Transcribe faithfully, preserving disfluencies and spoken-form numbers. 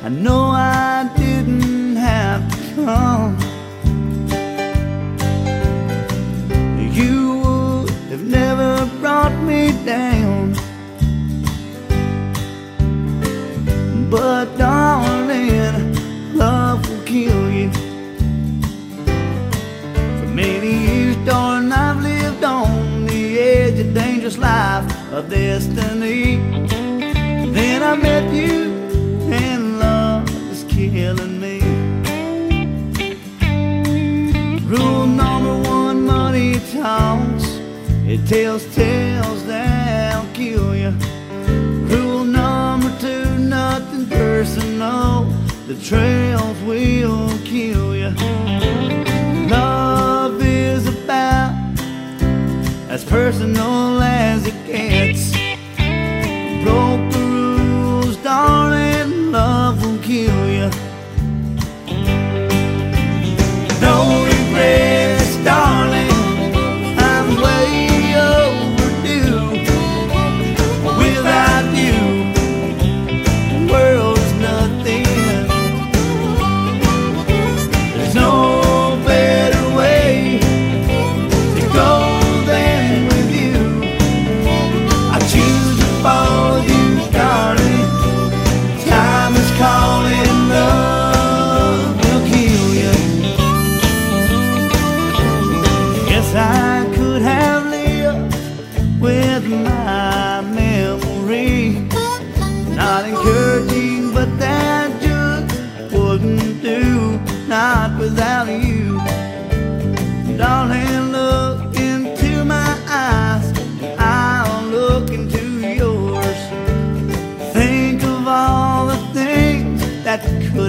I know I didn't have to come. You would have never brought me down. But darling, love will kill you. For many years, darling, I've lived on the edge of dangerous life of destiny. Then I met you, and love is killing me. Rule number one, money talks. It tells tales that'll kill you. Rule number two, nothing personal. The trails will kill you. Love is about as personal as it gets. Broke the rules, darling, love will kill you. No regrets, darling, I'm way overdue. Without you, the world is nothing. There's no better way to go than with you. I choose to follow you, darling. Time is calling, love will kill you. Yes, I could have lived with my memory. Not encouraging, but that just wouldn't do. Not without you. Darling, look into my eyes, I'll look into yours. Think of all the things that could